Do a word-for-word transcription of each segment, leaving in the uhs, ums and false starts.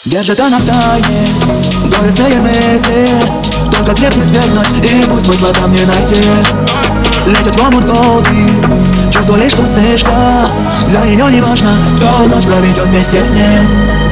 Держит она в тайне горестные мысли, только крепнет верность, и пусть смысла там не найти. Летят в омут годы, чувство лишь пустышка. Для нее не важно, кто ночь проведет вместе с ним.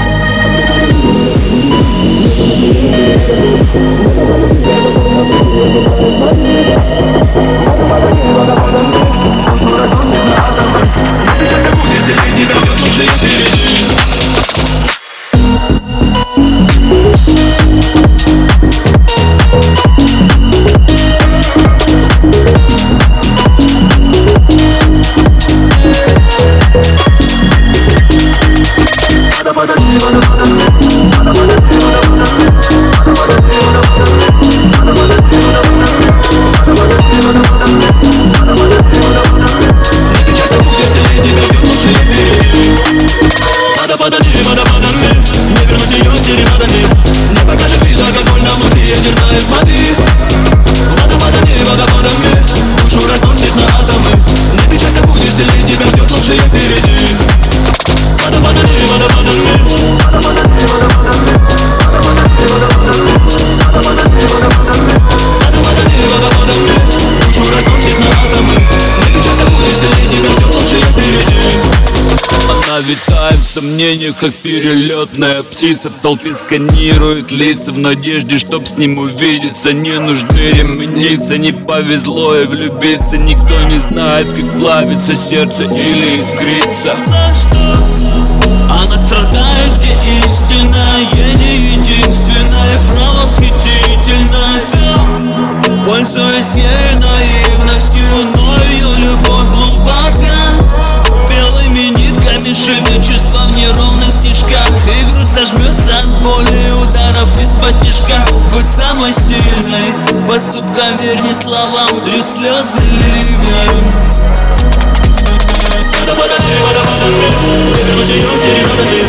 Витает в сомнениях, как перелетная птица. В толпе сканирует лица в надежде, чтоб с ним увидеться. Не нужны ремниться, не повезло и влюбиться. Никто не знает, как плавится сердце или искрится. Она страдает, где истинная, не единственная, правосхитительность. Пользуясь ей наивностью, но ее любовь глубока. Белыми нитками шиты чувства в неровных стежках, и грудь сожмется от боли ударов из-под тишка. Будь самой сильной, поступкам верни словам, льют слезы ливнем. Надо подойти, надо подойти, вернуть ее серединами.